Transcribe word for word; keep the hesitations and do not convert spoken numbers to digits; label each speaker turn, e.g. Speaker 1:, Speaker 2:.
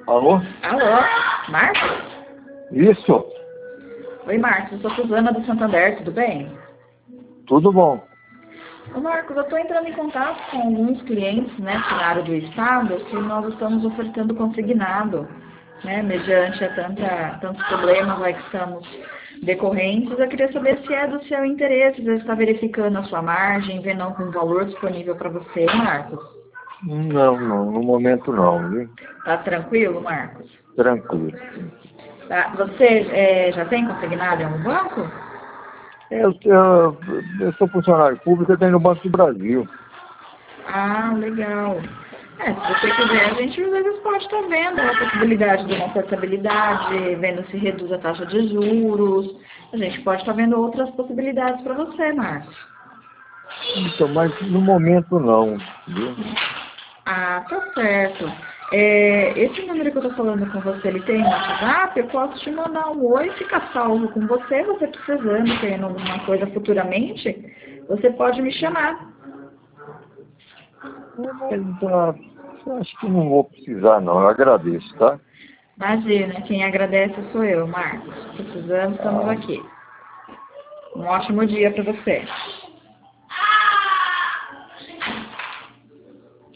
Speaker 1: Alô?
Speaker 2: Alô, Marcos?
Speaker 1: Isso,
Speaker 2: Oi, Marcos, eu sou Suzana do Santander, tudo bem?
Speaker 1: tudo bom.
Speaker 2: Ô, Marcos, eu estou entrando em contato com alguns clientes, né, na área do estado, que nós estamos ofertando consignado, né, mediante a tanta, tantos problemas lá que estamos decorrentes. Eu queria saber se é do seu interesse, se você está verificando a sua margem, vendo algum valor disponível para você, Marcos.
Speaker 1: Não, não, no momento não, viu?
Speaker 2: Tá tranquilo, Marcos?
Speaker 1: Tranquilo.
Speaker 2: Tá. Você é, já tem consignado em algum banco?
Speaker 1: Eu, eu, eu sou funcionário público, eu tenho no Banco do Brasil.
Speaker 2: Ah, legal. É, se você quiser, a gente às vezes pode estar vendo a possibilidade de uma portabilidade, vendo se reduz a taxa de juros. A gente pode estar vendo outras possibilidades para você, Marcos.
Speaker 1: Então, mas no momento não, viu?
Speaker 2: Ah, tá certo. É, esse número que eu estou falando com você, ele tem um WhatsApp? Eu posso te mandar um oi, fica salvo com você, você precisando, querendo alguma coisa futuramente, você pode me chamar.
Speaker 1: Mas ah, acho que não vou precisar não, eu agradeço, tá?
Speaker 2: Imagina, quem agradece sou eu, Marcos. Precisamos, estamos
Speaker 1: Ah,
Speaker 2: aqui. Um ótimo dia para você.